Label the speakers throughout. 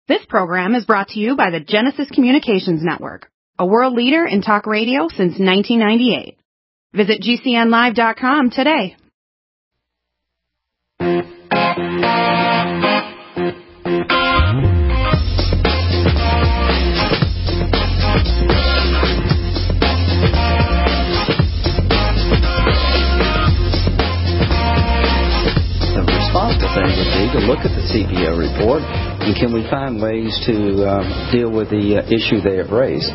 Speaker 1: This program is brought to you by the Genesis Communications Network, a world leader in talk radio since 1998. Visit GCNlive.com today.
Speaker 2: The thing would be to look at the CBO report, and can we find ways to deal with the issue they have raised.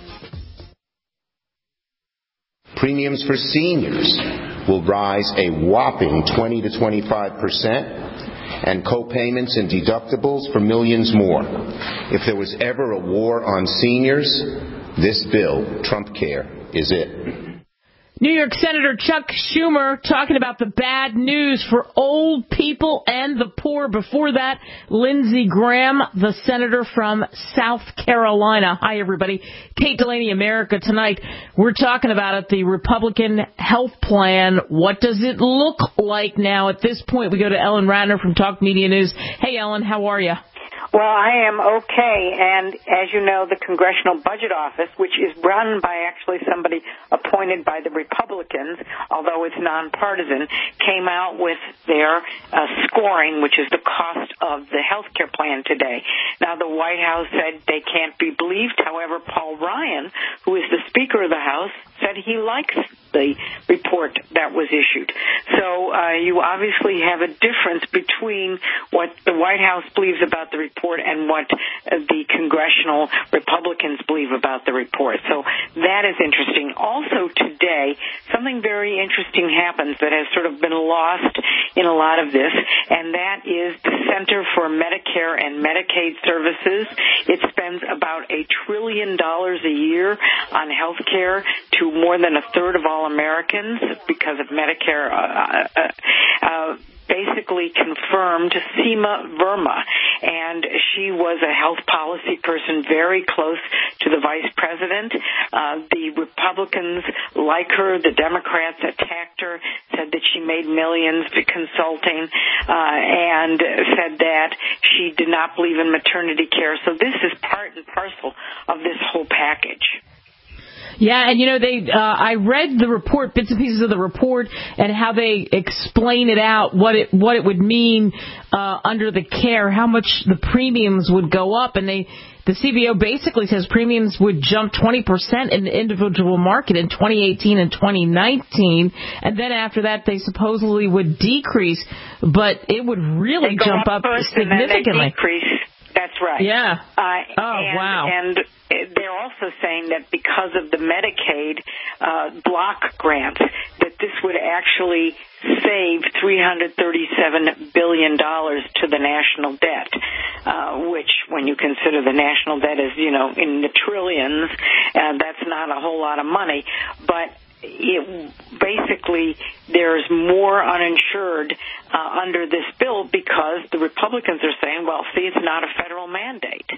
Speaker 3: Premiums for seniors will rise a whopping 20 to 25%, and co-payments and deductibles for millions more. If there was ever a war on seniors, this bill, Trump Care, is it.
Speaker 4: New York Senator Chuck Schumer talking about the bad news for old people and the poor. Before that, Lindsey Graham, the senator from South Carolina. Hi, everybody. Kate Delaney, America Tonight. We're talking about it, the Republican health plan. What does it look like now? At this point, we go to Ellen Ratner from Talk Media News. Hey, Ellen, how are you?
Speaker 5: Well, I am okay, and as you know, the Congressional Budget Office, which is run by actually somebody appointed by the Republicans, although it's nonpartisan, came out with their scoring, which is the cost of the health care plan today. Now, the White House said they can't be believed. However, Paul Ryan, who is the Speaker of the House, said he likes the report that was issued. So you obviously have a difference between what the White House believes about the report and what the congressional Republicans believe about the report. So that is interesting. Also today, something very interesting happens that has sort of been lost in a lot of this, and that is the Center for Medicare and Medicaid Services. It spends about $1 trillion a year on health care to more than a third of all Americans because of Medicare. Basically confirmed Seema Verma, and she was a health policy person very close to the vice president. The Republicans like her. The Democrats attacked her, said that she made millions consulting, and said that she did not believe in maternity care. So this is part and parcel of this whole package.
Speaker 4: Yeah, and I read the report, bits and pieces of the report, and how they explain it out, what it would mean under the care, how much the premiums would go up, and the CBO basically says premiums would jump 20% in the individual market in 2018 and 2019, and then after that they supposedly would decrease, but it would really jump up significantly.
Speaker 5: And then they decrease. That's right.
Speaker 4: Yeah. Wow.
Speaker 5: And they're also saying that because of the Medicaid block grants, that this would actually save $337 billion to the national debt, which, when you consider the national debt is, in the trillions, that's not a whole lot of money. But basically, there's more uninsured under this bill because the Republicans are saying, well, see, it's not a federal mandate.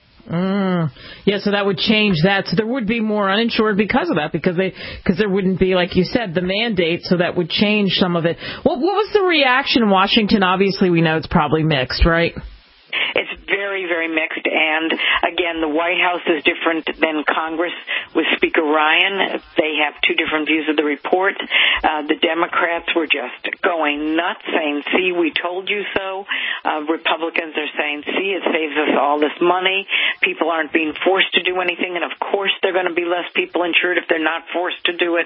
Speaker 4: Yeah, so that would change that. So there would be more uninsured because of that, because there wouldn't be, like you said, the mandate, so that would change some of it. What was the reaction in Washington? Obviously, we know it's probably mixed, right?
Speaker 5: It's very, very mixed, and again, the White House is different than Congress with Speaker Ryan. They have two different views of the report. The Democrats were just going nuts, saying, see, we told you so. Republicans are saying, see, it saves us all this money. People aren't being forced to do anything, and of course there are going to be less people insured if they're not forced to do it.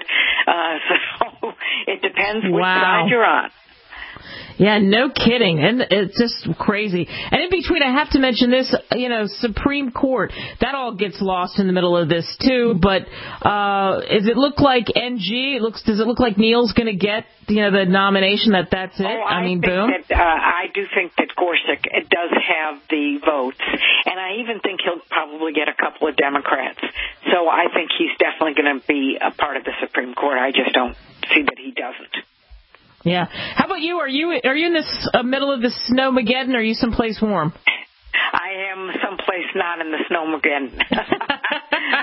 Speaker 5: So it depends which side you're on.
Speaker 4: Yeah, no kidding. And it's just crazy. And in between, I have to mention this, Supreme Court. That all gets lost in the middle of this, too. But does it look like NG? Does it look like Neil's going to get, the nomination that's it? Boom.
Speaker 5: I do think that Gorsuch does have the votes. And I even think he'll probably get a couple of Democrats. So I think he's definitely going to be a part of the Supreme Court. I just don't see that he doesn't.
Speaker 4: Yeah. How about you? Are you in this middle of the snowmageddon, or are you someplace warm?
Speaker 5: I am someplace not in the snowmageddon. But I'm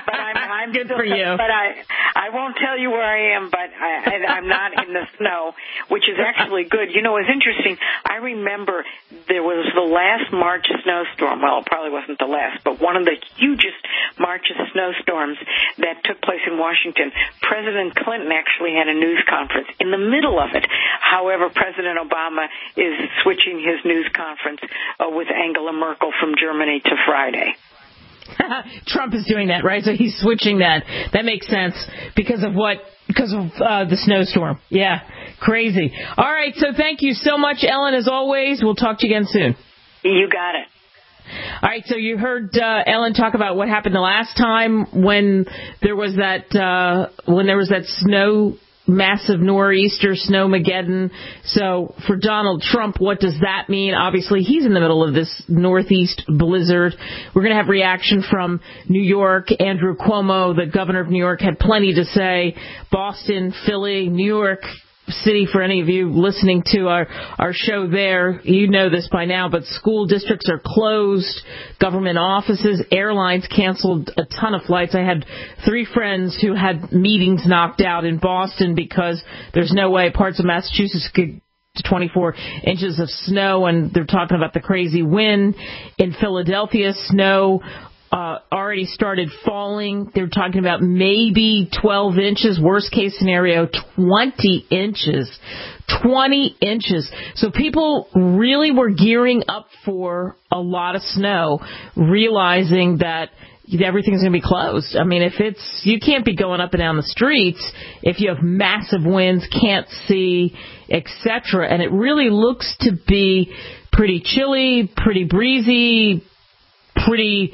Speaker 5: I'm
Speaker 4: good for you.
Speaker 5: But I won't tell you where I am, but I'm not in the snow, which is actually good. You know, it's interesting. I remember there was the last March snowstorm. Well, it probably wasn't the last, but one of the hugest March snowstorms that took place in Washington. President Clinton actually had a news conference in the middle of it. However, President Obama is switching his news conference with Angela Merkel from Germany to Friday.
Speaker 4: Trump is doing that, right? So he's switching that. That makes sense because of the snowstorm. Yeah, crazy. All right, so thank you so much, Ellen, as always. We'll talk to you again soon.
Speaker 5: You got it.
Speaker 4: All right, so you heard Ellen talk about what happened the last time when there was that snow, massive nor'easter, snowmageddon. So for Donald Trump, what does that mean? Obviously, he's in the middle of this northeast blizzard. We're going to have reaction from New York. Andrew Cuomo, the governor of New York, had plenty to say. Boston, Philly, New York City, for any of you listening to our show there, you know this by now, but school districts are closed, government offices, airlines canceled a ton of flights. I had 3 friends who had meetings knocked out in Boston because there's no way parts of Massachusetts could 24 inches of snow, and they're talking about the crazy wind. In Philadelphia, snow already started falling. They're talking about maybe 12 inches, worst case scenario, 20 inches. 20 inches. So people really were gearing up for a lot of snow, realizing that everything's going to be closed. I mean, you can't be going up and down the streets if you have massive winds, can't see, etc. And it really looks to be pretty chilly, pretty breezy, pretty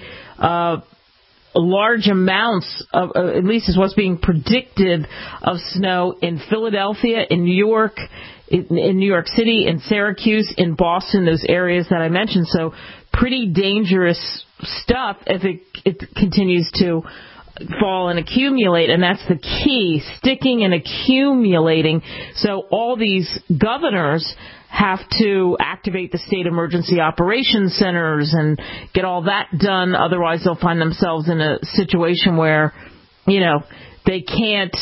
Speaker 4: large amounts of, at least is what's being predicted, of snow in Philadelphia, in New York, in New York City, in Syracuse, in Boston, those areas that I mentioned. So pretty dangerous stuff if it continues to fall and accumulate, and that's the key, sticking and accumulating. So all these governors have to activate the state emergency operations centers and get all that done. Otherwise, they'll find themselves in a situation where, they can't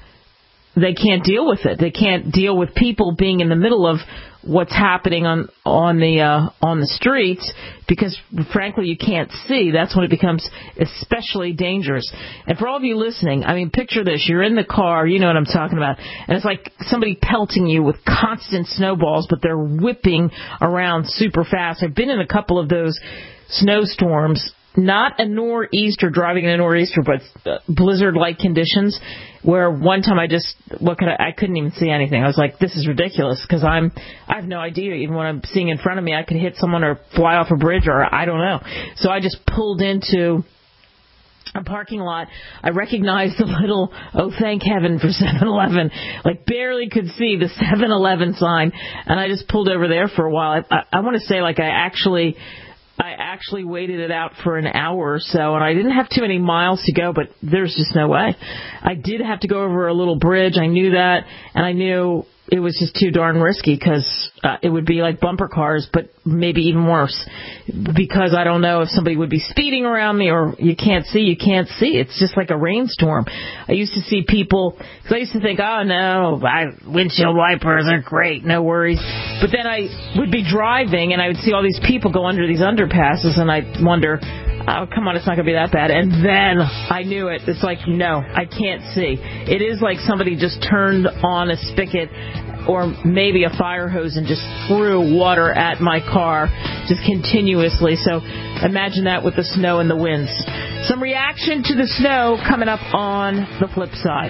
Speaker 4: deal with it. They can't deal with people being in the middle of what's happening on the streets, because frankly you can't see. That's when it becomes especially dangerous. And for all of you listening, I mean, picture this: you're in the car, you know what I'm talking about, and it's like somebody pelting you with constant snowballs, but they're whipping around super fast. I've been in a couple of those snowstorms. Not a nor'easter, driving in a nor'easter, but blizzard-like conditions, where one time I couldn't even see anything. I was like, this is ridiculous, because I have no idea. Even when I'm seeing in front of me, I could hit someone or fly off a bridge, or I don't know. So I just pulled into a parking lot. I recognized the little, oh, thank heaven for 7-Eleven. Like, barely could see the 7-Eleven sign, and I just pulled over there for a while. I want to say, like, I actually waited it out for an hour or so, and I didn't have too many miles to go, but there's just no way. I did have to go over a little bridge. I knew that, and I knew it was just too darn risky, because it would be like bumper cars, but maybe even worse, because I don't know if somebody would be speeding around me, or you can't see. It's just like a rainstorm. I used to see people, because I used to think, oh no, windshield wipers are great, no worries. But then I would be driving and I would see all these people go under these underpasses, and I'd wonder, oh, come on, it's not going to be that bad. And then I knew it. It's like, no, I can't see. It is like somebody just turned on a spigot or maybe a fire hose and just threw water at my car just continuously. So imagine that with the snow and the winds. Some reaction to the snow coming up on the flip side.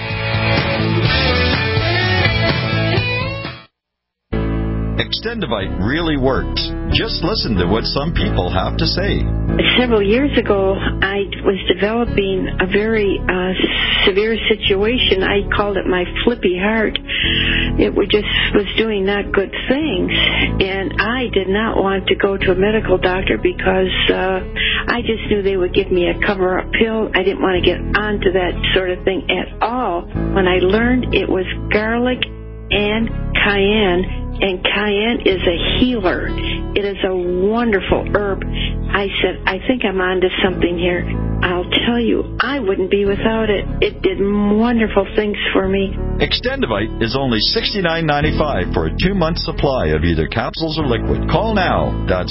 Speaker 6: Extendivite really works. Just listen to what some people have to say.
Speaker 7: Several years ago, I was developing a very severe situation. I called it my flippy heart. It was doing not good things, and I did not want to go to a medical doctor because I just knew they would give me a cover-up pill. I didn't want to get onto that sort of thing at all. When I learned it was garlic and cayenne, and cayenne is a healer. It is a wonderful herb. I said, I think I'm onto something here. I'll tell you, I wouldn't be without it. It did wonderful things for me.
Speaker 6: Extendivite is only $69.95 for a 2-month supply of either capsules or liquid. Call now. That's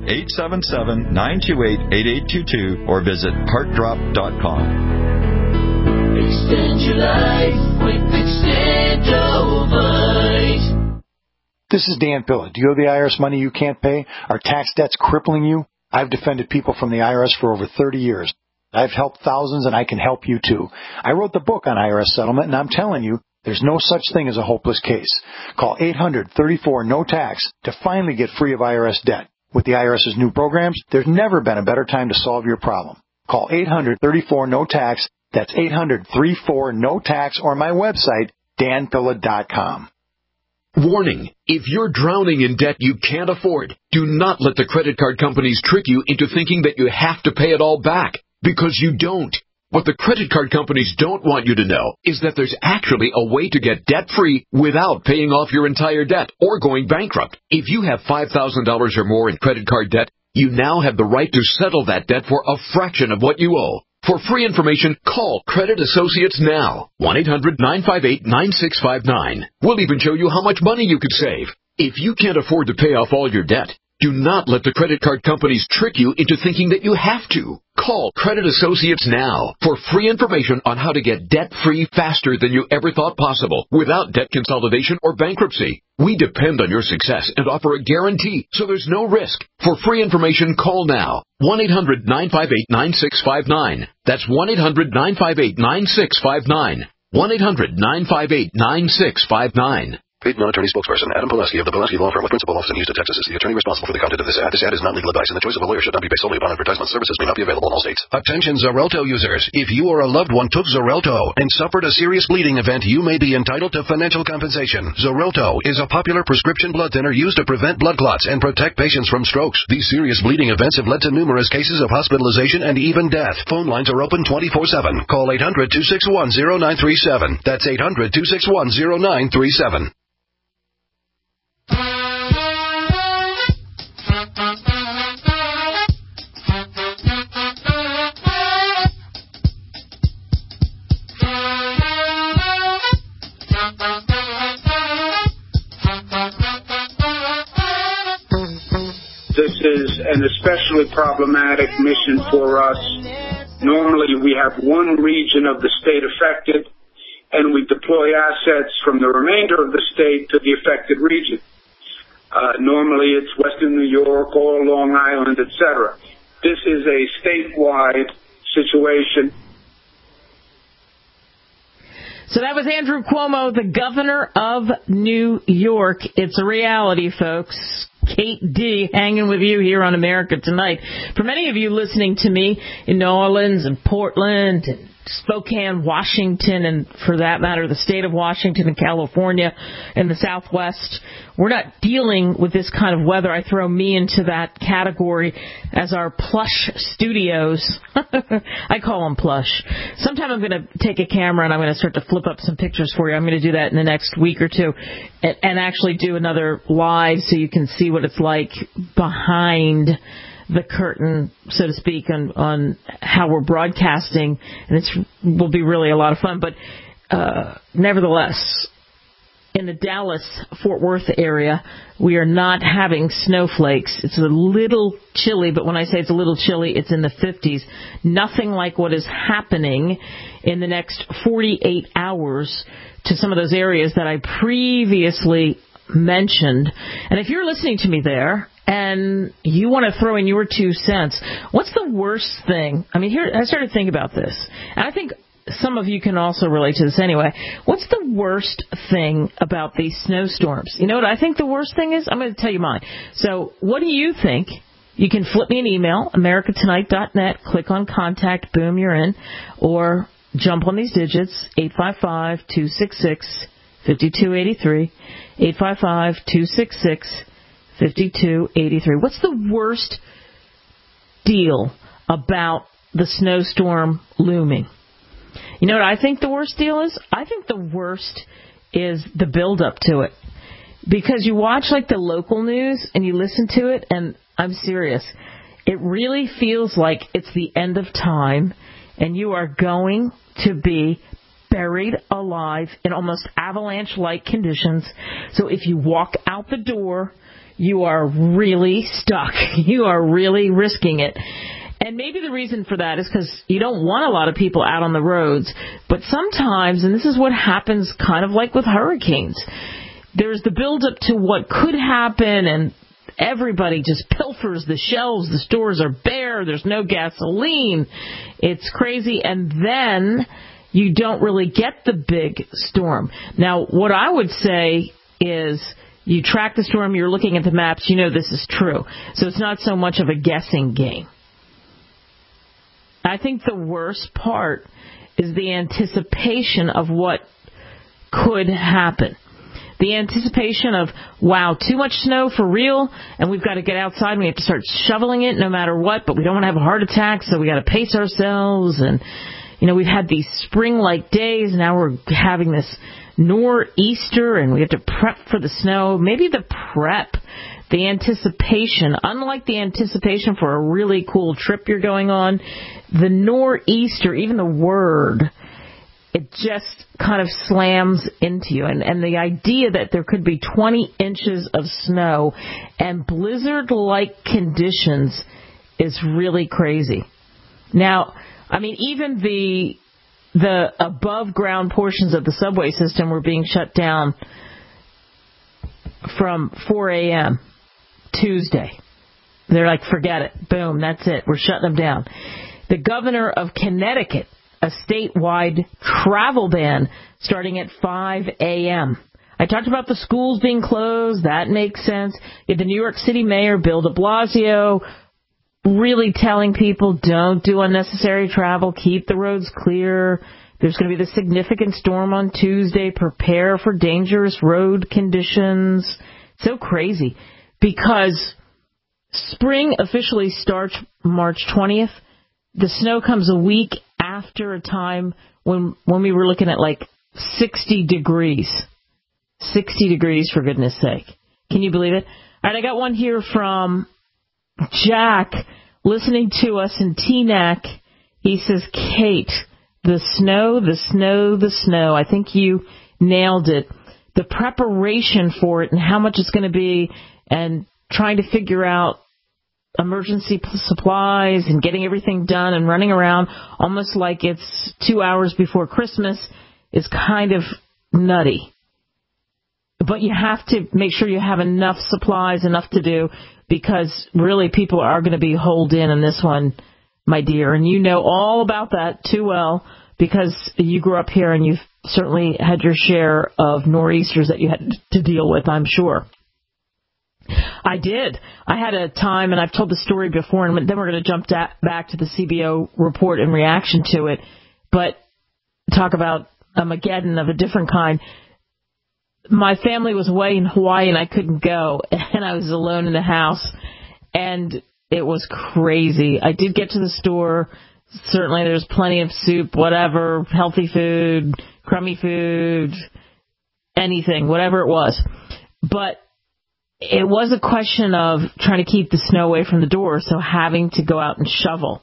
Speaker 6: 1-877-928-8822 or visit heartdrop.com.
Speaker 8: Extend your life with Extendivite.
Speaker 9: This is Dan Pilla. Do you owe the IRS money you can't pay? Are tax debts crippling you? I've defended people from the IRS for over 30 years. I've helped thousands, and I can help you too. I wrote the book on IRS settlement, and I'm telling you, there's no such thing as a hopeless case. Call 800-34-NO-TAX to finally get free of IRS debt. With the IRS's new programs, there's never been a better time to solve your problem. Call 800-34-NO-TAX. That's 800-34-NO-TAX, or my website, danpilla.com.
Speaker 10: Warning, if you're drowning in debt you can't afford, do not let the credit card companies trick you into thinking that you have to pay it all back, because you don't. What the credit card companies don't want you to know is that there's actually a way to get debt-free without paying off your entire debt or going bankrupt. If you have $5,000 or more in credit card debt, you now have the right to settle that debt for a fraction of what you owe. For free information, call Credit Associates now. 1-800-958-9659. We'll even show you how much money you could save. If you can't afford to pay off all your debt, do not let the credit card companies trick you into thinking that you have to. Call Credit Associates now for free information on how to get debt-free faster than you ever thought possible without debt consolidation or bankruptcy. We depend on your success and offer a guarantee, so there's no risk. For free information, call now. 1-800-958-9659. That's 1-800-958-9659. 1-800-958-9659.
Speaker 11: Paid non-attorney spokesperson Adam Pileski of the Pileski Law Firm with principal office in Houston, Texas is the attorney responsible for the content of this ad. This ad is not legal advice, and the choice of a lawyer should not be based solely upon advertisement. Services may not be available in all states.
Speaker 12: Attention Xarelto users. If you or a loved one took Xarelto and suffered a serious bleeding event, you may be entitled to financial compensation. Xarelto is a popular prescription blood thinner used to prevent blood clots and protect patients from strokes. These serious bleeding events have led to numerous cases of hospitalization and even death. Phone lines are open 24/7. Call 800-261-0937. That's 800-261-0937.
Speaker 13: This is an especially problematic mission for us. Normally we have one region of the state affected, and we deploy assets from the remainder of the state to the affected region. Normally it's Western New York or Long Island, etc. This is a statewide situation.
Speaker 4: So that was Andrew Cuomo, the governor of New York. It's a reality, folks. Kate D. hanging with you here on America Tonight. For many of you listening to me in New Orleans and Portland and Spokane, Washington, and for that matter, the state of Washington and California and the Southwest, we're not dealing with this kind of weather. I throw me into that category as our plush studios. I call them plush. Sometime I'm going to take a camera and I'm going to start to flip up some pictures for you. I'm going to do that in the next week or two and actually do another live so you can see what it's like behind the curtain, so to speak, on how we're broadcasting, and it will be really a lot of fun. But nevertheless, in the Dallas-Fort Worth area, we are not having snowflakes. It's a little chilly, but when I say it's a little chilly, it's in the 50s. Nothing like what is happening in the next 48 hours to some of those areas that I previously mentioned. And if you're listening to me there and you want to throw in your 2 cents, what's the worst thing? I mean, here, I started thinking about this, and I think some of you can also relate to this anyway. What's the worst thing about these snowstorms? You know what I think the worst thing is? I'm going to tell you mine. So what do you think? You can flip me an email, americatonight.net, click on contact, boom, you're in, or jump on these digits, 855-266-5283, 855-266-5283. What's the worst deal about the snowstorm looming? You know what I think the worst deal is? I think the worst is the build-up to it. Because you watch, like, the local news and you listen to it, and I'm serious. It really feels like it's the end of time, and you are going to be buried alive in almost avalanche-like conditions. So if you walk out the door, you are really stuck. You are really risking it. And maybe the reason for that is because you don't want a lot of people out on the roads. But sometimes, and this is what happens kind of like with hurricanes, there's the build-up to what could happen, and everybody just pilfers the shelves. The stores are bare. There's no gasoline. It's crazy. And then you don't really get the big storm. Now, what I would say is you track the storm. You're looking at the maps. You know this is true. So it's not so much of a guessing game. I think the worst part is the anticipation of what could happen. The anticipation of, wow, too much snow for real, and we've got to get outside and we have to start shoveling it no matter what, but we don't want to have a heart attack, so we got to pace ourselves. And, you know, we've had these spring-like days, now we're having this nor'easter, and we have to prep for the snow. Maybe the prep, the anticipation, unlike the anticipation for a really cool trip you're going on, the nor'easter, even the word, it just kind of slams into you. And the idea that there could be 20 inches of snow and blizzard-like conditions is really crazy. Now, I mean, even the above-ground portions of the subway system were being shut down from 4 a.m. Tuesday. They're like, forget it. Boom, that's it. We're shutting them down. The governor of Connecticut, a statewide travel ban starting at 5 a.m. I talked about the schools being closed. That makes sense. You had the New York City mayor, Bill de Blasio, really telling people don't do unnecessary travel, keep the roads clear. There's going to be the significant storm on Tuesday. Prepare for dangerous road conditions. So crazy because spring officially starts March 20th. The snow comes a week after a time when we were looking at like 60 degrees. 60 degrees, for goodness sake. Can you believe it? All right, I got one here from Jack listening to us in Teaneck. He says, Kate, the snow, the snow, the snow. I think you nailed it. The preparation for it and how much it's going to be and trying to figure out emergency supplies and getting everything done and running around almost like it's 2 hours before Christmas is kind of nutty. But you have to make sure you have enough supplies, enough to do, because really people are going to be holed in this one, my dear. And you know all about that too well because you grew up here and you've certainly had your share of nor'easters that you had to deal with, I'm sure. I did. I had a time, and I've told the story before, and then we're going to jump back to the CBO report in reaction to it. But talk about a Mageddon of a different kind. My family was away in Hawaii, and I couldn't go, and I was alone in the house, and it was crazy. I did get to the store. Certainly there's plenty of soup, whatever, healthy food, crummy food, anything, whatever it was. But it was a question of trying to keep the snow away from the door, so having to go out and shovel.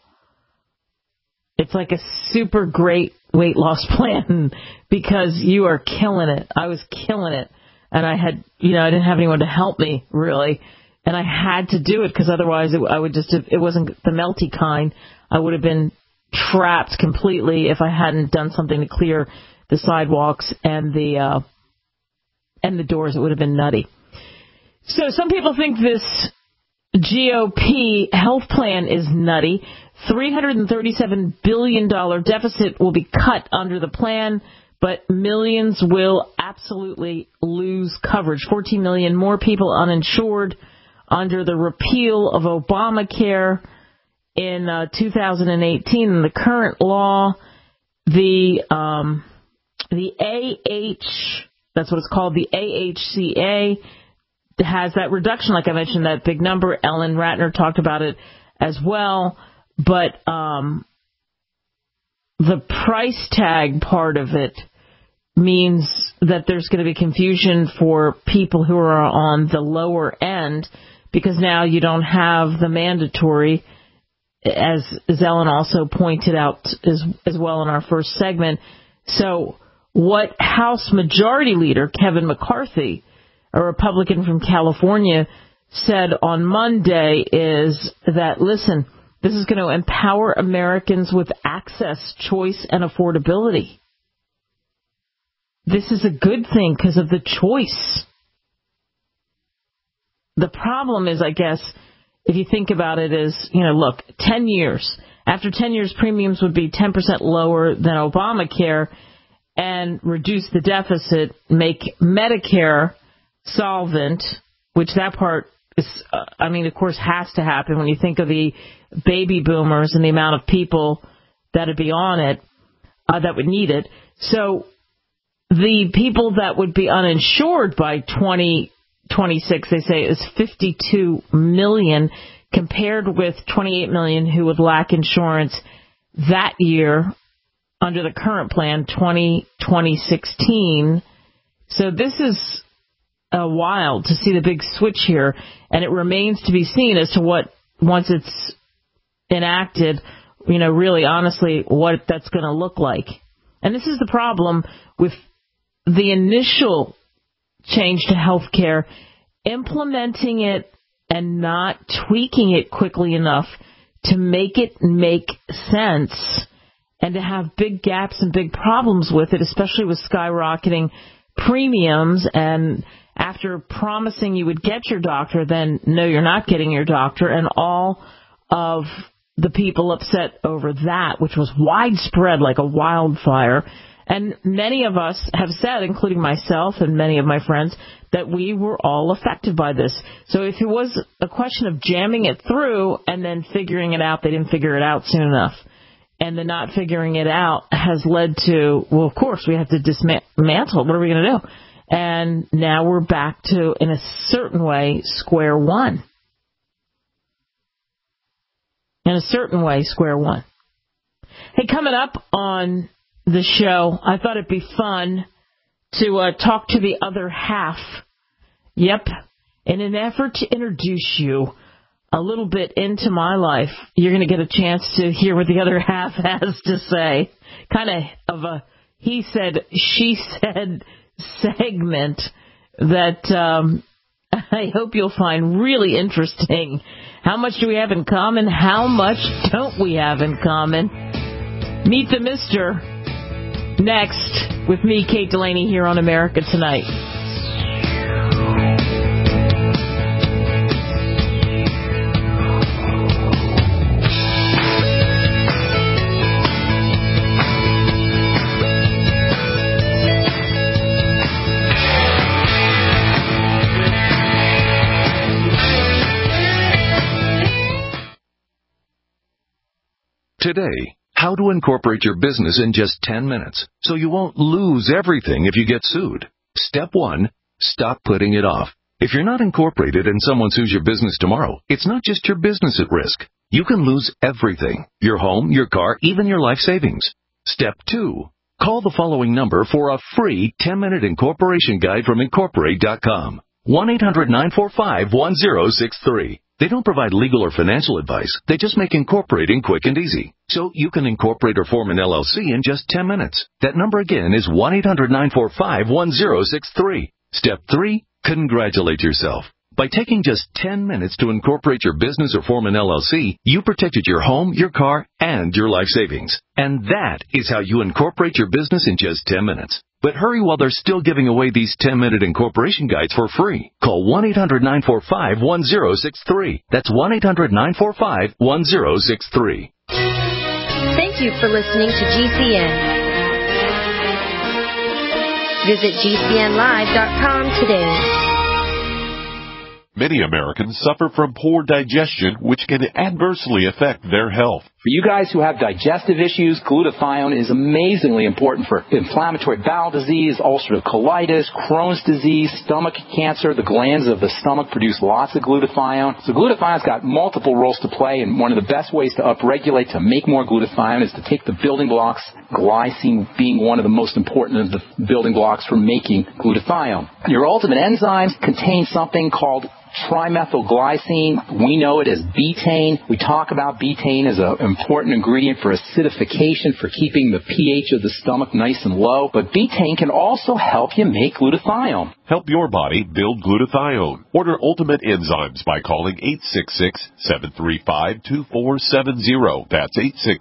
Speaker 4: It's like a super great weight loss plan because you are killing it. I was killing it. And I had, I didn't have anyone to help me, really. And I had to do it because otherwise it wasn't the melty kind. I would have been trapped completely if I hadn't done something to clear the sidewalks and the doors. It would have been nutty. So some people think this GOP health plan is nutty. $337 billion deficit will be cut under the plan, but millions will absolutely lose coverage. 14 million more people uninsured under the repeal of Obamacare in 2018. In the current law, the that's what it's called, the AHCA, has that reduction, like I mentioned, that big number. Ellen Ratner talked about it as well. But the price tag part of it means that there's going to be confusion for people who are on the lower end because now you don't have the mandatory as Ellen also pointed out as well in our first segment. So what House Majority Leader Kevin McCarthy, a Republican from California, said on Monday is that, listen, this is going to empower Americans with access, choice, and affordability. This is a good thing because of the choice. The problem is, I guess, if you think about it, is, look, 10 years. After 10 years, premiums would be 10% lower than Obamacare and reduce the deficit, make Medicare solvent, which that part is, of course, has to happen when you think of the baby boomers and the amount of people that would be on it, that would need it. So the people that would be uninsured by 2026, they say, is 52 million, compared with 28 million who would lack insurance that year under the current plan, 2016. So this is wild to see the big switch here, and it remains to be seen as to what, once it's enacted, really honestly what that's going to look like. And this is the problem with the initial change to health care, implementing it and not tweaking it quickly enough to make it make sense, and to have big gaps and big problems with it, especially with skyrocketing premiums. And after promising you would get your doctor, then no, you're not getting your doctor, and all of the people upset over that, which was widespread like a wildfire. And many of us have said, including myself and many of my friends, that we were all affected by this. So if it was a question of jamming it through and then figuring it out, they didn't figure it out soon enough. And the not figuring it out has led to, well, of course, we have to dismantle. What are we going to do? And now we're back to, in a certain way, square one. In a certain way, square one. Hey, coming up on the show, I thought it'd be fun to talk to the other half. Yep. In an effort to introduce you a little bit into my life, you're going to get a chance to hear what the other half has to say. Kind of a he said, she said segment that I hope you'll find really interesting. How much do we have in common? How much don't we have in common? Meet the Mister next with me, Kate Delaney, here on America Tonight.
Speaker 8: Today, how to incorporate your business in just 10 minutes so you won't lose everything if you get sued. Step 1, stop putting it off. If you're not incorporated and someone sues your business tomorrow, it's not just your business at risk. You can lose everything: your home, your car, even your life savings. Step 2, call the following number for a free 10-minute incorporation guide from Incorporate.com. 1-800-945-1063. They don't provide legal or financial advice. They just make incorporating quick and easy. So you can incorporate or form an LLC in just 10 minutes. That number again is 1-800-945-1063. Step 3, congratulate yourself. By taking just 10 minutes to incorporate your business or form an LLC, you protected your home, your car, and your life savings. And that is how you incorporate your business in just 10 minutes. But hurry while they're still giving away these 10-minute incorporation guides for free. Call 1-800-945-1063. That's 1-800-945-1063.
Speaker 14: Thank you for listening to GCN. Visit GCNlive.com today.
Speaker 15: Many Americans suffer from poor digestion, which can adversely affect their health. For you guys who have digestive issues, glutathione is amazingly important for inflammatory bowel disease, ulcerative colitis, Crohn's disease, stomach cancer. The glands of the stomach produce lots of glutathione. So glutathione's got multiple roles to play, and one of the best ways to upregulate to make more glutathione is to take the building blocks, glycine being one of the most important of the building blocks for making glutathione. Your ultimate enzymes contain something called trimethylglycine. We know it as betaine. We talk about betaine as an important ingredient for acidification, for keeping the pH of the stomach nice and low. But betaine can also help you make glutathione.
Speaker 16: Help your body build glutathione. Order Ultimate Enzymes by calling 866-735-2470. That's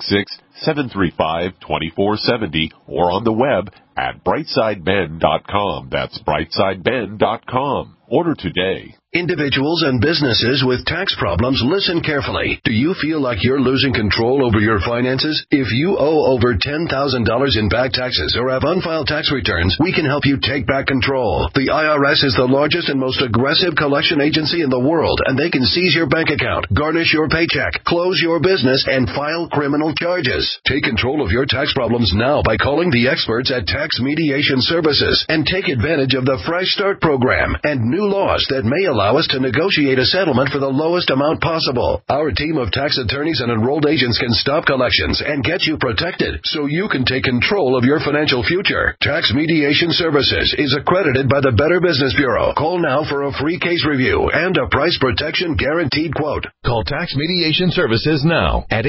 Speaker 16: 866-735-2470 or on the web at brightsideben.com. That's brightsideben.com. Order today.
Speaker 12: Individuals and businesses with tax problems, listen carefully. Do you feel like you're losing control over your finances? If you owe over $10,000 in back taxes or have unfiled tax returns, we can help you take back control. The IRS is the largest and most aggressive collection agency in the world, and they can seize your bank account, garnish your paycheck, close your business, and file criminal charges. Take control of your tax problems now by calling the experts at Tax Mediation Services and take advantage of the Fresh Start program and new laws that may allow us to negotiate a settlement for the lowest amount possible. Our team of tax attorneys and enrolled agents can stop collections and get you protected so you can take control of your financial future. Tax Mediation Services is accredited by the Better Business Bureau. Call now for a free case review and a price protection guaranteed quote.
Speaker 17: Call Tax Mediation Services now at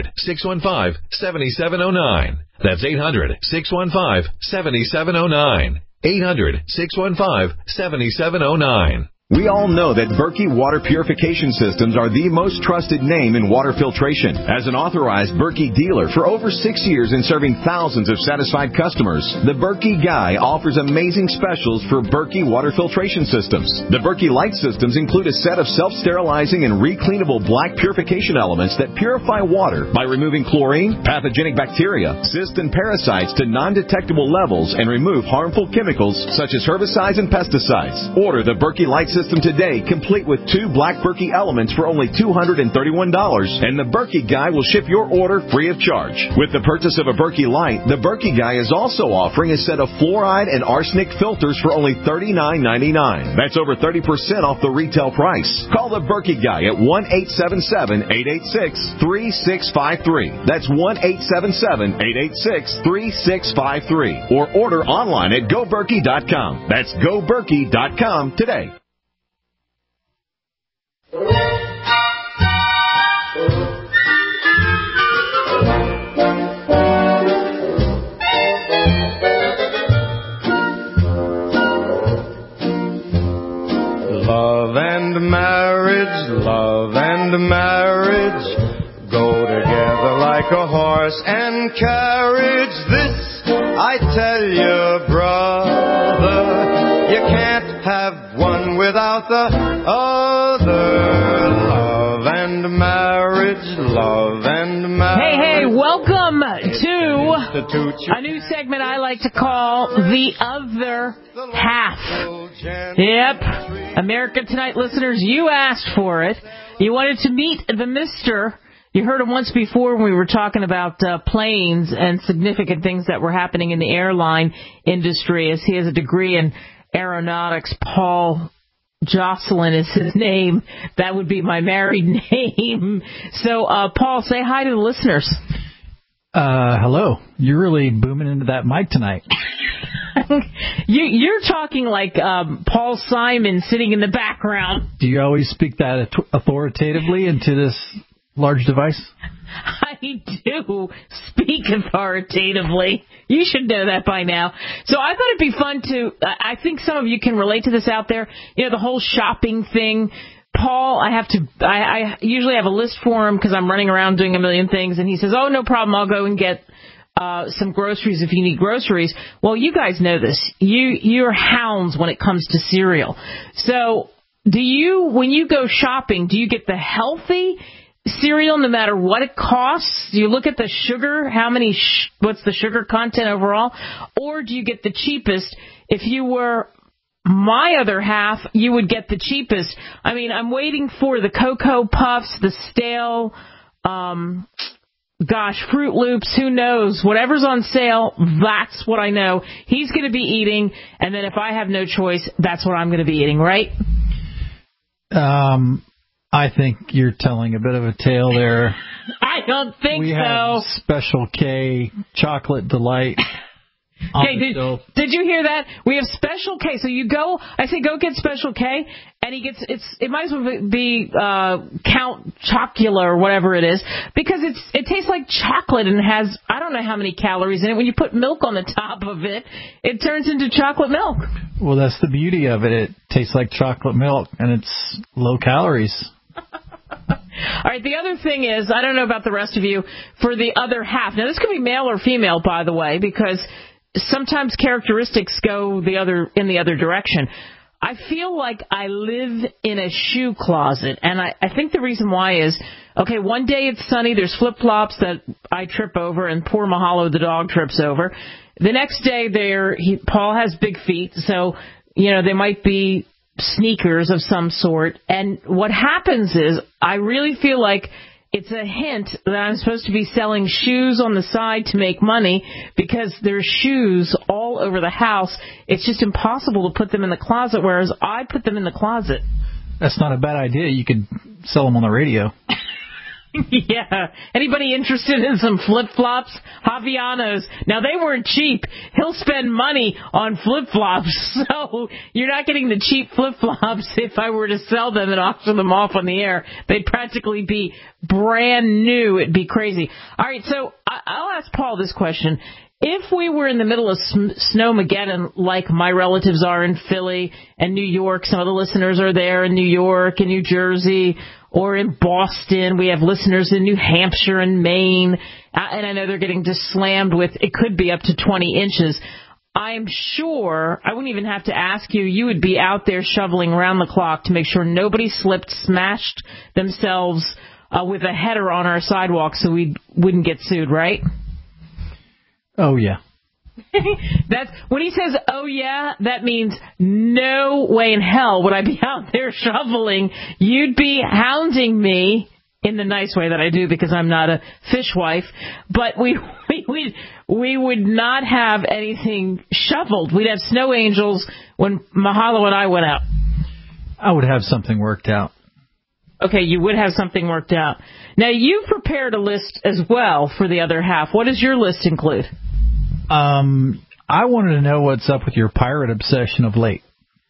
Speaker 17: 800-615-7709. That's 800-615-7709. 800-615-7709.
Speaker 18: We all know that Berkey Water Purification Systems are the most trusted name in water filtration. As an authorized Berkey dealer for over 6 years and serving thousands of satisfied customers, the Berkey Guy offers amazing specials for Berkey Water Filtration Systems. The Berkey Light Systems include a set of self-sterilizing and recleanable black purification elements that purify water by removing chlorine, pathogenic bacteria, cysts, and parasites to non-detectable levels and remove harmful chemicals such as herbicides and pesticides. Order the Berkey Light System today, complete with 2 black Berkey elements for only $231, and the Berkey Guy will ship your order free of charge. With the purchase of a Berkey Light, the Berkey Guy is also offering a set of fluoride and arsenic filters for only $39.99. That's over 30% off the retail price. Call the Berkey Guy at 1-877-886-3653. That's 1-877-886-3653. Or order online at GoBerkey.com. That's GoBerkey.com today.
Speaker 19: Love and marriage go together like a horse and carriage. This I tell you, brother, you can't have one without the other. Love and marriage, love and marriage.
Speaker 4: Hey, welcome to a new segment I like to call The Other Half. Yep. America Tonight listeners, you asked for it. You wanted to meet the Mr. You heard him once before when we were talking about planes and significant things that were happening in the airline industry, as he has a degree in aeronautics. Paul Jocelyn is his name. That would be my married name. So, Paul, say hi to the listeners.
Speaker 20: Hello. You're really booming into that mic tonight.
Speaker 4: You're talking like Paul Simon sitting in the background.
Speaker 20: Do you always speak that authoritatively into this large device?
Speaker 4: I do speak authoritatively. You should know that by now. So I thought it'd be fun to, I think some of you can relate to this out there. You know, the whole shopping thing. Paul, I usually have a list for him because I'm running around doing a million things, and he says, oh, no problem, I'll go and get some groceries if you need groceries. Well, you guys know this. You're hounds when it comes to cereal. So when you go shopping, do you get the healthy cereal no matter what it costs? Do you look at the sugar, what's the sugar content overall? Or do you get the cheapest? If you were my other half, you would get the cheapest. I mean, I'm waiting for the Cocoa Puffs, the stale gosh, Fruit Loops, who knows? Whatever's on sale, that's what I know he's going to be eating. And then if I have no choice, that's what I'm going to be eating, right?
Speaker 20: I think you're telling a bit of a tale there.
Speaker 4: I don't think
Speaker 20: we
Speaker 4: so.
Speaker 20: Have Special K Chocolate Delight.
Speaker 4: Okay, did you hear that? We have Special K. So you go, I say go get Special K, and he gets, it might as well be Count Chocula or whatever it is, because it tastes like chocolate and has, I don't know how many calories in it. When you put milk on the top of it, it turns into chocolate milk.
Speaker 20: Well, that's the beauty of it. It tastes like chocolate milk, and it's low calories.
Speaker 4: All right, the other thing is, I don't know about the rest of you, for the other half. Now, this could be male or female, by the way, because sometimes characteristics go in the other direction. I feel like I live in a shoe closet, and I think the reason why is, okay, one day it's sunny, there's flip-flops that I trip over, and poor Mahalo the dog trips over. The next day, Paul has big feet, so, they might be sneakers of some sort, and what happens is, I really feel like it's a hint that I'm supposed to be selling shoes on the side to make money, because there's shoes all over the house. It's just impossible to put them in the closet, whereas I put them in the closet.
Speaker 20: That's not a bad idea. You could sell them on the radio.
Speaker 4: Yeah. Anybody interested in some flip-flops? Javianos. Now, they weren't cheap. He'll spend money on flip-flops, so you're not getting the cheap flip-flops if I were to sell them and auction them off on the air. They'd practically be brand new. It'd be crazy. All right, so I'll ask Paul this question. If we were in the middle of Snowmageddon, like my relatives are in Philly and New York, some of the listeners are there in New York and New Jersey, or in Boston, we have listeners in New Hampshire and Maine, and I know they're getting just slammed with, it could be up to 20 inches. I'm sure, I wouldn't even have to ask you, you would be out there shoveling around the clock to make sure nobody slipped, smashed themselves with a header on our sidewalk so we wouldn't get sued, right?
Speaker 20: Oh, yeah.
Speaker 4: That's when he says, oh, yeah, that means no way in hell would I be out there shoveling. You'd be hounding me in the nice way that I do, because I'm not a fishwife. But we would not have anything shoveled. We'd have snow angels when Mahalo and I went out.
Speaker 20: I would have something worked out.
Speaker 4: Okay, you would have something worked out. Now, you've prepared a list as well for the other half. What does your list include?
Speaker 20: I wanted to know what's up with your pirate obsession of late.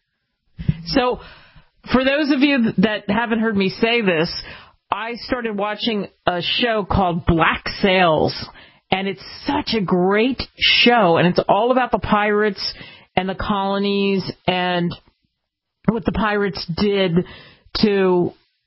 Speaker 4: So, for those of you that haven't heard me say this, I started watching a show called Black Sails, and it's such a great show, and it's all about the pirates and the colonies and what the pirates did to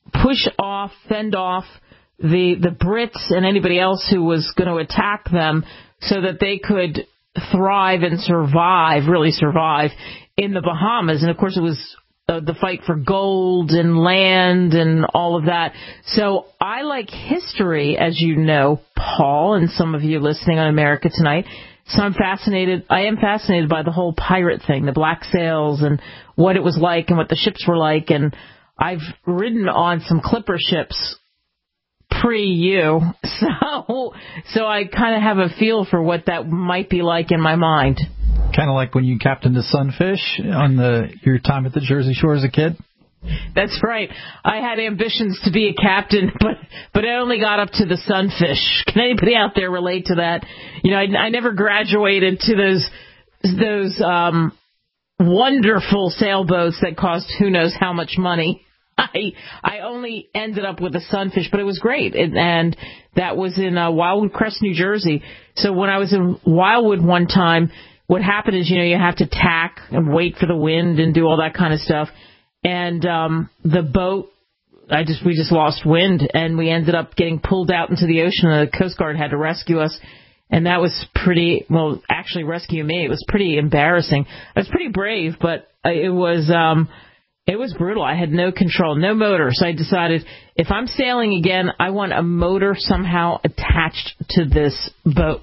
Speaker 4: fend off the Brits and anybody else who was going to attack them, so that they could thrive and really survive in the Bahamas. And, of course, it was the fight for gold and land and all of that. So I like history, as you know, Paul, and some of you listening on America Tonight. So I am fascinated by the whole pirate thing, the Black Sails, and what it was like and what the ships were like. And I've ridden on some clipper ships pre-you, so I kind of have a feel for what that might be like in my mind.
Speaker 20: Kind of like when you captained the Sunfish on your time at the Jersey Shore as a kid?
Speaker 4: That's right. I had ambitions to be a captain, but I only got up to the Sunfish. Can anybody out there relate to that? I never graduated to those wonderful sailboats that cost who knows how much money. I only ended up with a Sunfish, but it was great, and that was in Wildwood Crest, New Jersey. So when I was in Wildwood one time, what happened is, you have to tack and wait for the wind and do all that kind of stuff. And the boat, we just lost wind, and we ended up getting pulled out into the ocean, and the Coast Guard had to rescue us. And that was actually rescue me. It was pretty embarrassing. I was pretty brave, but it was brutal. I had no control, no motor. So I decided, if I'm sailing again, I want a motor somehow attached to this boat.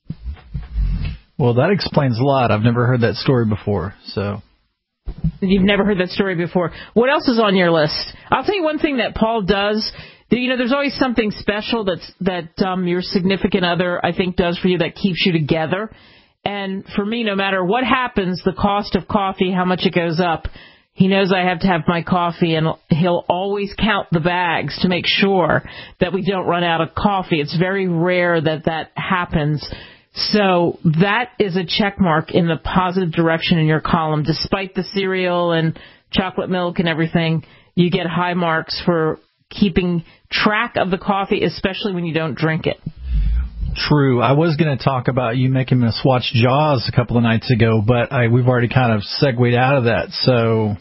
Speaker 20: Well, that explains a lot. I've never heard that story before. So You've never heard that story before. What else is on your list? I'll tell you one thing that Paul does
Speaker 4: there's always something special that your significant other, I think, does for you that keeps you together. And for me, no matter what happens, the cost of coffee, how much it goes up, he knows I have to have my coffee, and he'll always count the bags to make sure that we don't run out of coffee. It's very rare that happens. So that is a check mark in the positive direction in your column. Despite the cereal and chocolate milk and everything, you get high marks for keeping track of the coffee, especially when you don't drink it.
Speaker 20: True. I was going to talk about you making us watch Jaws a couple of nights ago, but we've already kind of segued out of that. So,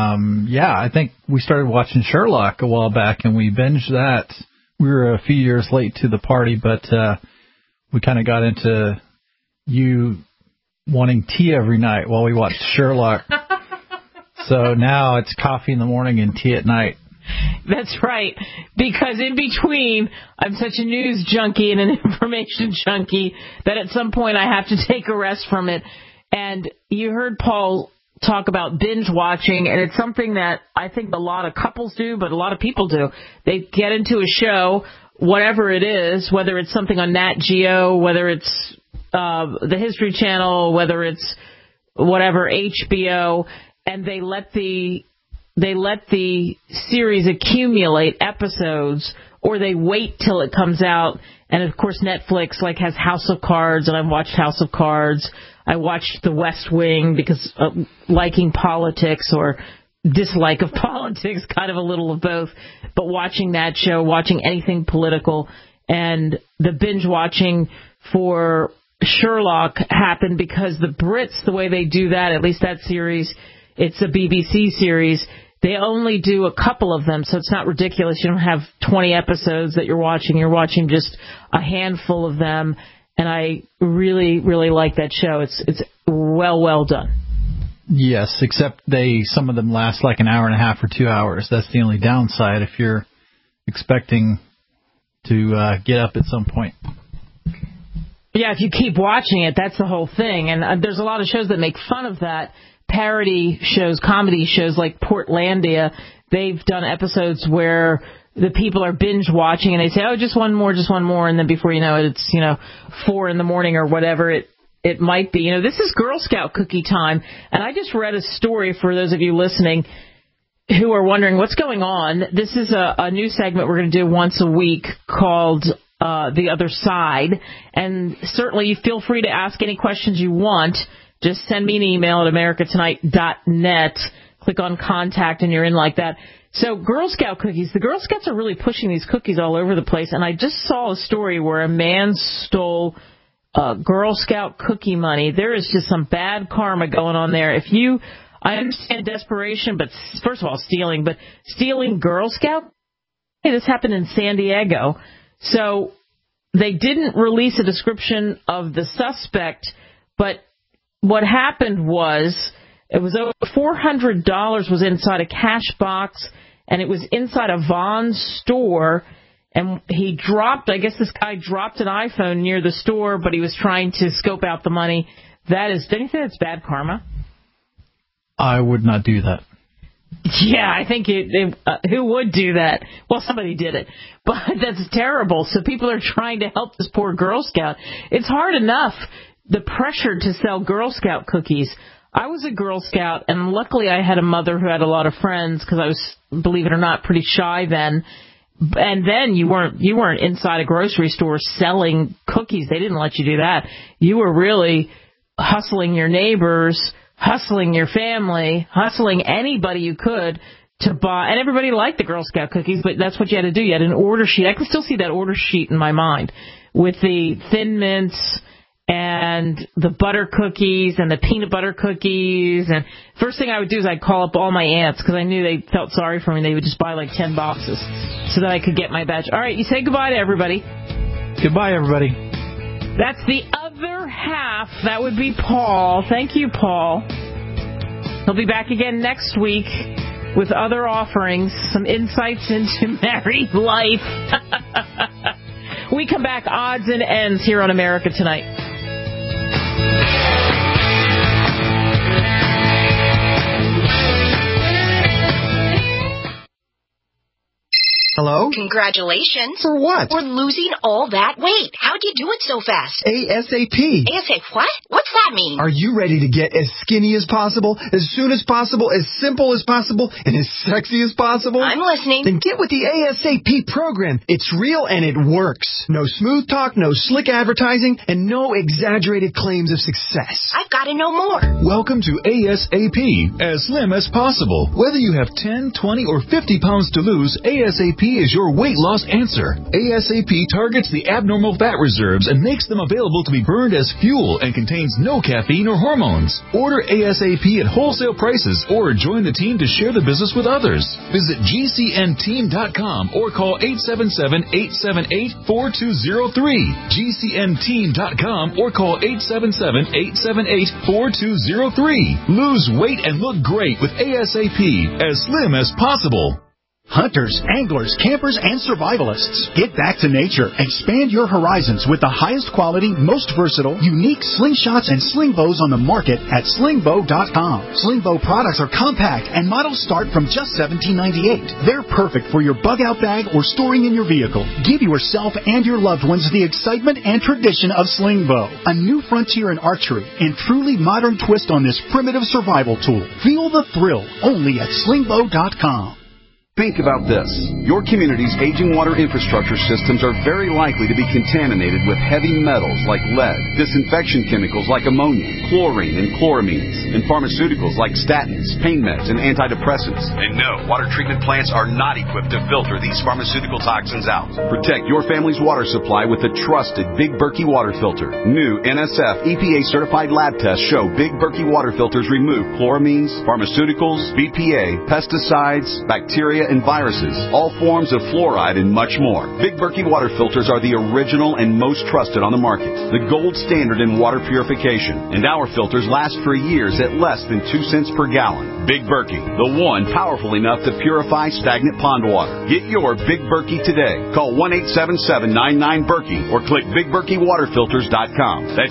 Speaker 20: I think we started watching Sherlock a while back, and we binged that. We were a few years late to the party, but we kind of got into you wanting tea every night while we watched Sherlock. So now it's coffee in the morning and tea at night.
Speaker 4: That's right, because in between, I'm such a news junkie and an information junkie that at some point I have to take a rest from it. And you heard Paul talk about binge watching, and it's something that I think a lot of couples do, but a lot of people do. They get into a show, whatever it is, whether it's something on Nat Geo, whether it's the History Channel, whether it's whatever, HBO, and they let the series accumulate episodes, or they wait till it comes out. And of course Netflix has House of Cards, and I've watched House of Cards. I watched The West Wing because of liking politics or dislike of politics, kind of a little of both. But watching that show, watching anything political, and the binge watching for Sherlock happened because the Brits, the way they do that, at least that series, it's a BBC series, they only do a couple of them, so it's not ridiculous. You don't have 20 episodes that you're watching. You're watching just a handful of them, and I really, really like that show. It's well done.
Speaker 20: Yes, except some of them last like an hour and a half or 2 hours. That's the only downside if you're expecting to get up at some point.
Speaker 4: Yeah, if you keep watching it, that's the whole thing. And there's a lot of shows that make fun of that. Parody shows, comedy shows like Portlandia, they've done episodes where the people are binge watching and they say, oh, just one more, and then before you know it, it's 4 a.m. or whatever it might be. This is Girl Scout cookie time, and I just read a story for those of you listening who are wondering what's going on. This is a new segment we're going to do once a week called The Other Side, and certainly you feel free to ask any questions you want. Just send me an email at americatonight.net. Click on contact and you're in like that. So Girl Scout cookies. The Girl Scouts are really pushing these cookies all over the place. And I just saw a story where a man stole Girl Scout cookie money. There is just some bad karma going on there. I understand desperation, but first of all, stealing Girl Scout? Hey, this happened in San Diego. So they didn't release a description of the suspect, but what happened was it was over $400 was inside a cash box, and it was inside a Vons store, and I guess this guy dropped an iPhone near the store, but he was trying to scope out the money. Don't you think that's bad karma?
Speaker 20: I would not do that.
Speaker 4: Yeah, I think who would do that? Well, somebody did it, but that's terrible. So people are trying to help this poor Girl Scout. It's hard enough, the pressure to sell Girl Scout cookies. I was a Girl Scout, and luckily I had a mother who had a lot of friends because I was, believe it or not, pretty shy then. And then you weren't inside a grocery store selling cookies. They didn't let you do that. You were really hustling your neighbors, hustling your family, hustling anybody you could to buy. And everybody liked the Girl Scout cookies, but that's what you had to do. You had an order sheet. I can still see that order sheet in my mind with the Thin Mints and the butter cookies and the peanut butter cookies. And first thing I would do is I'd call up all my aunts because I knew they felt sorry for me. They would just buy like 10 boxes so that I could get my batch. All right, you say goodbye to everybody.
Speaker 20: Goodbye, everybody.
Speaker 4: That's the other half. That would be Paul. Thank you, Paul. He'll be back again next week with other offerings, some insights into married life. We come back, odds and ends here on America Tonight.
Speaker 21: Hello?
Speaker 22: Congratulations.
Speaker 21: For what?
Speaker 22: For losing all that weight. How'd you do it so fast?
Speaker 21: ASAP.
Speaker 22: ASAP what? What's that mean?
Speaker 21: Are you ready to get as skinny as possible, as soon as possible, as simple as possible, and as sexy as possible?
Speaker 22: I'm listening.
Speaker 21: Then get with the ASAP program. It's real and it works. No smooth talk, no slick advertising, and no exaggerated claims of success.
Speaker 22: I've got to know more.
Speaker 23: Welcome to ASAP, as slim as possible. Whether you have 10, 20, or 50 pounds to lose, ASAP is your weight loss answer. ASAP targets the abnormal fat reserves and makes them available to be burned as fuel and contains no caffeine or hormones. Order ASAP at wholesale prices or join the team to share the business with others. Visit GCNteam.com or call 877-878-4203. GCNteam.com or call 877-878-4203. Lose weight and look great with ASAP, as slim as possible.
Speaker 24: Hunters, anglers, campers, and survivalists. Get back to nature. Expand your horizons with the highest quality, most versatile, unique slingshots and sling bows on the market at slingbow.com. Slingbow products are compact and models start from just $17.98. They're perfect for your bug-out bag or storing in your vehicle. Give yourself and your loved ones the excitement and tradition of Slingbow, a new frontier in archery and truly modern twist on this primitive survival tool. Feel the thrill only at slingbow.com.
Speaker 25: Think about this. Your community's aging water infrastructure systems are very likely to be contaminated with heavy metals like lead, disinfection chemicals like ammonia, chlorine and chloramines, and pharmaceuticals like statins, pain meds, and antidepressants. And no, water treatment plants are not equipped to filter these pharmaceutical toxins out. Protect your family's water supply with the trusted Big Berkey water filter. New NSF EPA-certified lab tests show Big Berkey water filters remove chloramines, pharmaceuticals, BPA, pesticides, bacteria, and viruses, all forms of fluoride, and much more. Big Berkey water filters are the original and most trusted on the market, the gold standard in water purification, and our filters last for years at less than 2 cents per gallon. Big Berkey, the one powerful enough to purify stagnant pond water. Get your Big Berkey today. Call 1-877-99-BERKEY or click BigBerkeyWaterFilters.com. That's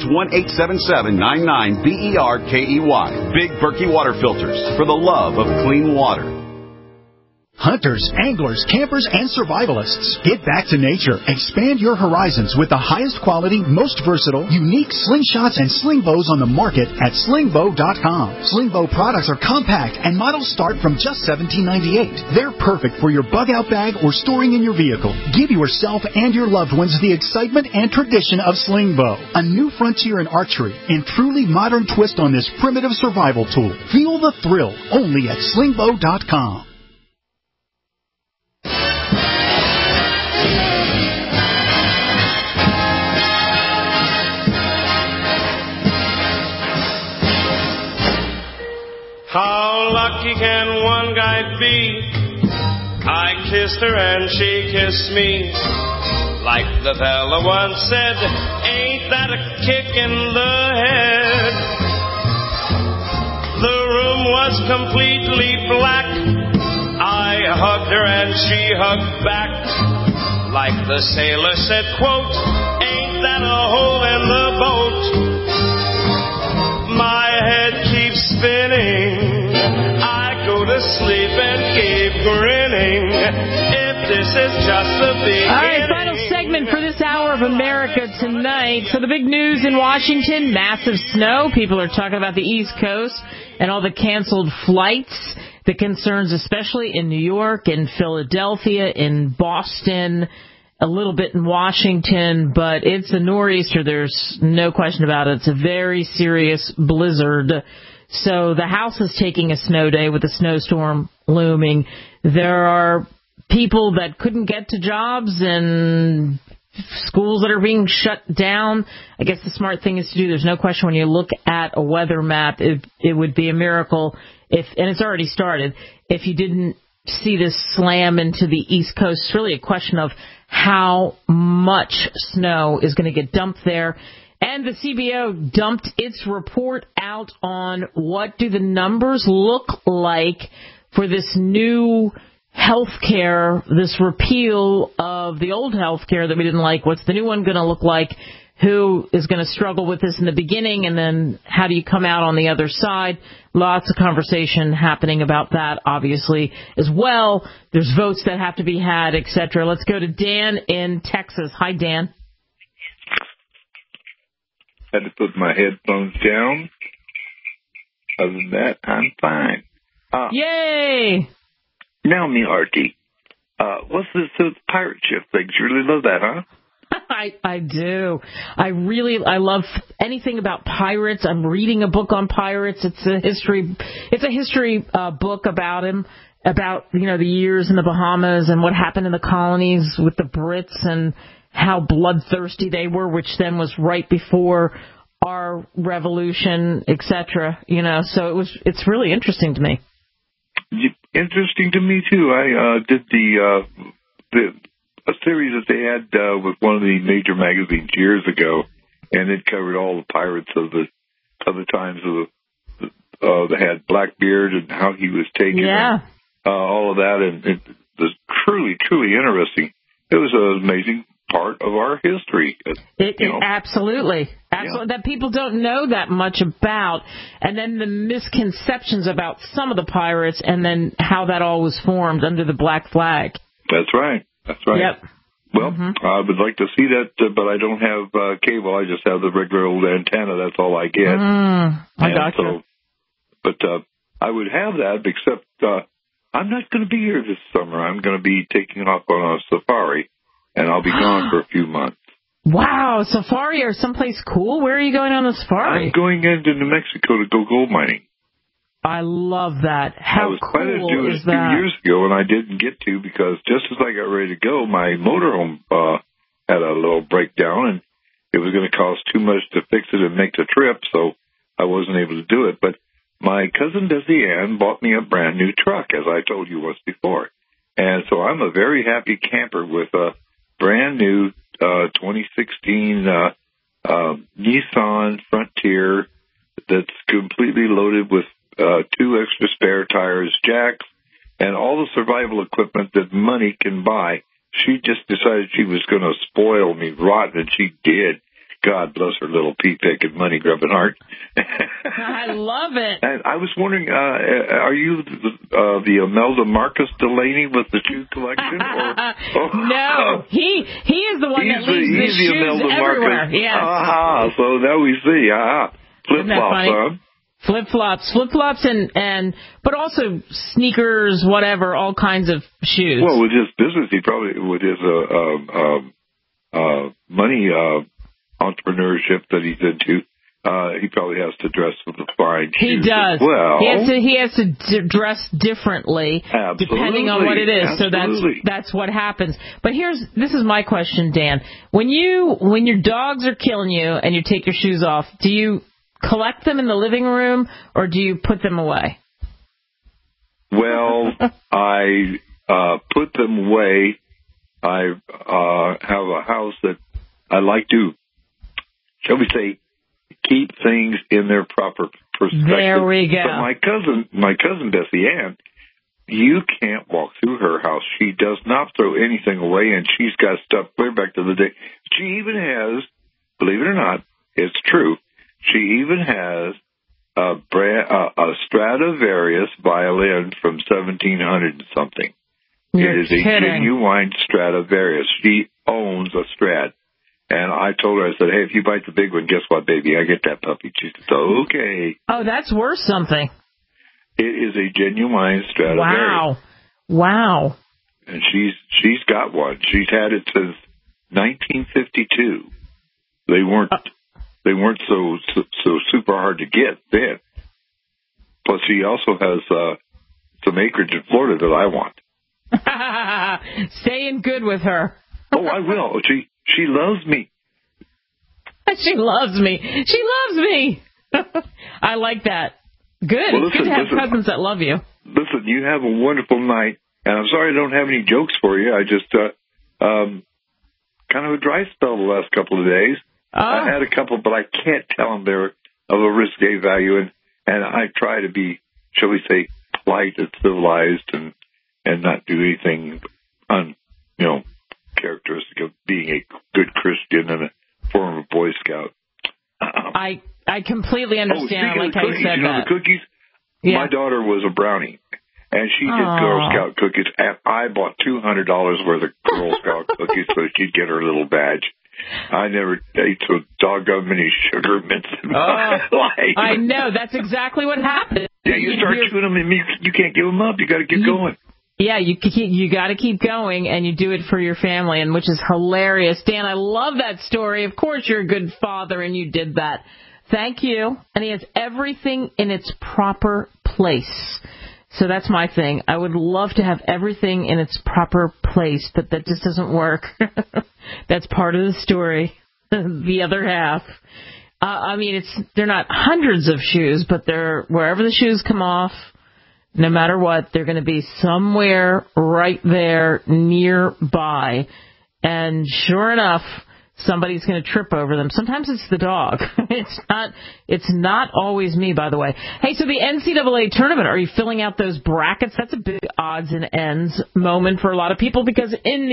Speaker 25: 1-877-99-BERKEY. Big Berkey water filters, for the love of clean water.
Speaker 24: Hunters, anglers, campers, and survivalists. Get back to nature. Expand your horizons with the highest quality, most versatile, unique slingshots and sling bows on the market at slingbow.com. Slingbow products are compact and models start from just $17.98. They're perfect for your bug-out bag or storing in your vehicle. Give yourself and your loved ones the excitement and tradition of Slingbow, a new frontier in archery and truly modern twist on this primitive survival tool. Feel the thrill only at slingbow.com.
Speaker 26: How lucky can one guy be? I kissed her and she kissed me. Like the fella once said, ain't that a kick in the head? The room was completely black. I hugged her and she hugged back. Like the sailor said, quote, ain't that a hole in the boat? My head keeps spinning. I go to sleep and keep grinning. If this is just the beginning.
Speaker 4: All right, final segment for this hour of America Tonight. So the big news in Washington, massive snow. People are talking about the East Coast and all the canceled flights. The concerns especially in New York, in Philadelphia, in Boston, a little bit in Washington, but it's a nor'easter. There's no question about it. It's a very serious blizzard. So the House is taking a snow day with a snowstorm looming. There are people that couldn't get to jobs and schools that are being shut down. I guess the smart thing is to do, there's no question when you look at a weather map, it would be a miracle if, and it's already started, if you didn't see this slam into the East Coast. It's really a question of how much snow is going to get dumped there. And the CBO dumped its report out on what do the numbers look like for this new health care, this repeal of the old health care that we didn't like. What's the new one going to look like? who is going to struggle with this in the beginning, and then how do you come out on the other side? Lots of conversation happening about that, obviously, as well. There's votes that have to be had, etc. Let's go to Dan in Texas. Hi, Dan.
Speaker 1: Had to put my headphones down. Other than that, I'm fine.
Speaker 4: Yay!
Speaker 1: Now, me, Artie, what's this pirate ship thing? You really love that, huh?
Speaker 4: I do. I love anything about pirates. I'm reading a book on pirates. It's a history book about him, about, the years in the Bahamas and what happened in the colonies with the Brits and how bloodthirsty they were, which then was right before our revolution, etc. So it's really interesting to me.
Speaker 1: Interesting to me too. I did a series that they had with one of the major magazines years ago, and it covered all the pirates of the times that had Blackbeard and how he was taken.
Speaker 4: Yeah.
Speaker 1: And, all of that, and it was truly interesting. It was an amazing part of our history.
Speaker 4: Absolutely.
Speaker 1: Yeah.
Speaker 4: That people don't know that much about, and then the misconceptions about some of the pirates, and then how that all was formed under the black flag.
Speaker 1: That's right.
Speaker 4: Yep.
Speaker 1: Well, I would like to see that, but I don't have cable. I just have the regular old antenna. That's all I get.
Speaker 4: I got you.
Speaker 1: But I would have that, except I'm not going to be here this summer. I'm going to be taking off on a safari, and I'll be gone for a few months.
Speaker 4: Wow, safari or someplace cool? Where are you going on a safari?
Speaker 1: I'm going into New Mexico to go gold mining.
Speaker 4: I love that. How
Speaker 1: I was planning to do it
Speaker 4: is that?
Speaker 1: 2 years ago, and I didn't get to because just as I got ready to go, my motorhome had a little breakdown, and it was going to cost too much to fix it and make the trip, so I wasn't able to do it. But my cousin Desi Ann bought me a brand new truck, as I told you once before. And so I'm a very happy camper with a brand new 2016 Nissan Frontier that's completely loaded with 2 extra spare tires, jacks, and all the survival equipment that money can buy. She just decided she was going to spoil me rotten, and she did. God bless her little pea-picking, money-grubbing heart.
Speaker 4: I love it.
Speaker 1: And I was wondering, are you the Imelda Marcus Delaney with the shoe collection?
Speaker 4: No, he is the one that leaves the shoes
Speaker 1: Imelda
Speaker 4: everywhere.
Speaker 1: Marcus.
Speaker 4: Yes.
Speaker 1: So now we see. Flip-flops, huh?
Speaker 4: Flip-flops but also sneakers, whatever, all kinds of shoes.
Speaker 1: Well, with his business, he probably, with his money entrepreneurship that he's into, he probably has to dress with the fine shoes.
Speaker 4: He does.
Speaker 1: As well,
Speaker 4: he has to dress differently, depending on what it is.
Speaker 1: Absolutely.
Speaker 4: So that's what happens. But this is my question, Dan. When your dogs are killing you and you take your shoes off, do you collect them in the living room or do you put them away?
Speaker 1: Well, I put them away. I have a house that I like to, shall we say, keep things in their proper perspective.
Speaker 4: There we go.
Speaker 1: But my cousin Bessie Ann, you can't walk through her house. She does not throw anything away, and she's got stuff clear back to the day. She even has, believe it or not, it's true, she even has a Stradivarius violin from 1700 and something.
Speaker 4: You're
Speaker 1: it is a genuine Stradivarius. She owns a Strad. And I told her, I said, hey, if you bite the big one, guess what, baby? I get that puppy. She said, okay.
Speaker 4: Oh, that's worth something.
Speaker 1: It is a genuine Stradivarius.
Speaker 4: Wow.
Speaker 1: And she's got one. She's had it since 1952. They weren't so super hard to get then. Plus, she also has some acreage in Florida that I want.
Speaker 4: Staying good with her.
Speaker 1: Oh, I will. She loves me.
Speaker 4: She loves me. She loves me. I like that. Good.
Speaker 1: Well,
Speaker 4: it's good to have cousins that love you.
Speaker 1: Listen, you have a wonderful night, and I'm sorry I don't have any jokes for you. I just kind of a dry spell the last couple of days. I had a couple, but I can't tell them they're of a risque value, and I try to be, shall we say, polite and civilized, and not do anything characteristic of being a good Christian and a former Boy
Speaker 4: I completely understand.
Speaker 1: Like how
Speaker 4: you said
Speaker 1: that. The cookies?
Speaker 4: Yeah.
Speaker 1: My daughter was a brownie, and she did Girl Scout cookies, and I bought $200 worth of Girl Scout cookies so she'd get her little badge. I never ate so doggone many sugar mints in my life.
Speaker 4: I know. That's exactly what happened.
Speaker 1: Yeah, you start chewing them, and you can't give them up. You got to keep going.
Speaker 4: Yeah, you got to keep going, and you do it for your family, and which is hilarious. Dan, I love that story. Of course, you're a good father, and you did that. Thank you. And he has everything in its proper place. So that's my thing. I would love to have everything in its proper place, but that just doesn't work. That's part of the story. The other half. They're not hundreds of shoes, but they're wherever the shoes come off, no matter what, they're going to be somewhere right there nearby. And sure enough, somebody's going to trip over them. Sometimes it's the dog. It's not always me, by the way. Hey, so the NCAA tournament, are you filling out those brackets? That's a big odds and ends moment for a lot of people because in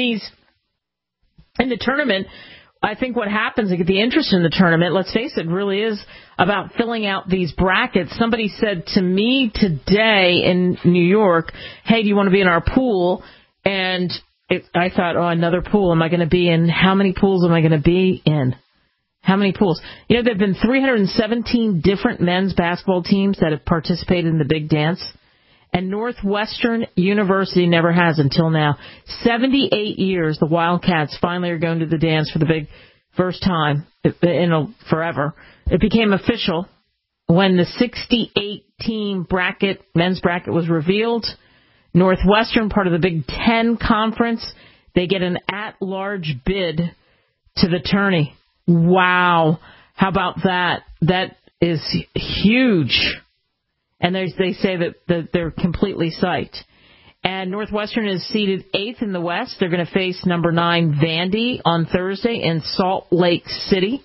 Speaker 4: the tournament, I think what happens, the interest in the tournament, let's face it, really is about filling out these brackets. Somebody said to me today in New York, hey, do you want to be in our pool? And I thought, another pool am I going to be in? How many pools am I going to be in? How many pools? There have been 317 different men's basketball teams that have participated in the big dance. And Northwestern University never has until now. 78 years, the Wildcats finally are going to the dance for the big first time in forever. It became official when the 68-team bracket, men's bracket, was revealed. Northwestern, part of the Big Ten Conference, they get an at-large bid to the tourney. Wow. How about that? That is huge. And they say that they're completely psyched. And Northwestern is seeded 8th in the West. They're going to face number 9 Vandy on Thursday in Salt Lake City.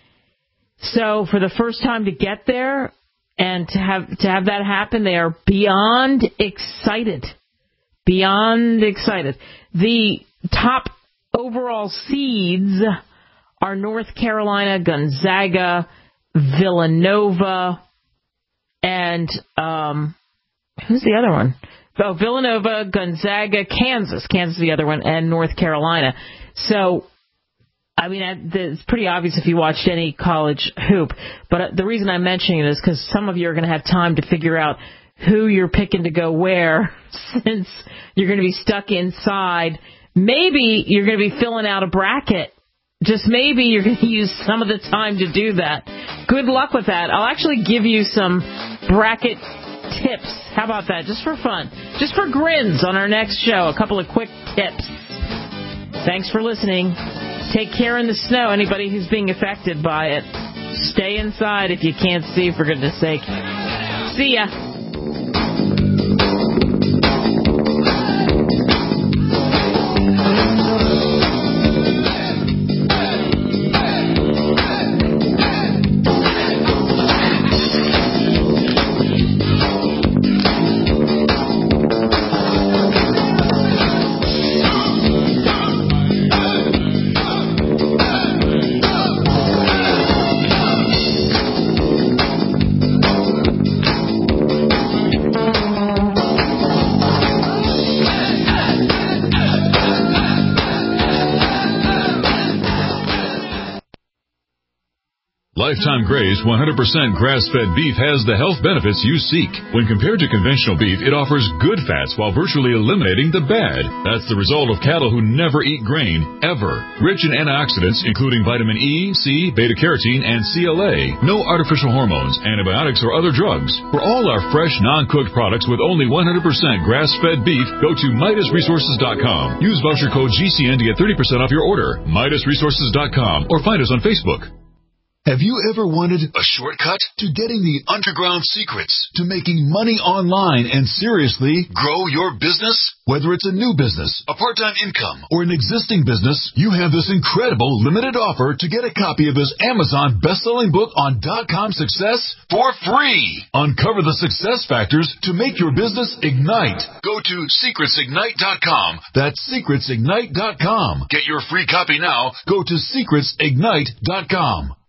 Speaker 4: So for the first time to get there and to have that happen, they are beyond excited. Beyond excited. The top overall seeds are North Carolina, Gonzaga, Villanova, and who's the other one? Oh, Villanova, Gonzaga, Kansas. Kansas is the other one, and North Carolina. So, it's pretty obvious if you watched any college hoop. But the reason I'm mentioning it is because some of you are going to have time to figure out who you're picking to go where, since you're going to be stuck inside. Maybe you're going to be filling out a bracket. Just maybe you're going to use some of the time to do that. Good luck with that. I'll actually give you some bracket tips. How about that? Just for fun. Just for grins on our next show. A couple of quick tips. Thanks for listening. Take care in the snow, anybody who's being affected by it. Stay inside if you can't see, for goodness sake. See ya.
Speaker 23: Lifetime Graze 100% grass-fed beef has the health benefits you seek. When compared to conventional beef, it offers good fats while virtually eliminating the bad. That's the result of cattle who never eat grain, ever. Rich in antioxidants, including vitamin E, C, beta-carotene, and CLA. No artificial hormones, antibiotics, or other drugs. For all our fresh, non-cooked products with only 100% grass-fed beef, go to MidasResources.com. Use voucher code GCN to get 30% off your order. MidasResources.com, or find us on Facebook. Have you ever wanted a shortcut to getting the underground secrets to making money online and seriously grow your business? Whether it's a new business, a part-time income, or an existing business, you have this incredible limited offer to get a copy of this Amazon best-selling book on .com success for free. Uncover the success factors to make your business ignite. Go to secretsignite.com. That's secretsignite.com. Get your free copy now. Go to secretsignite.com.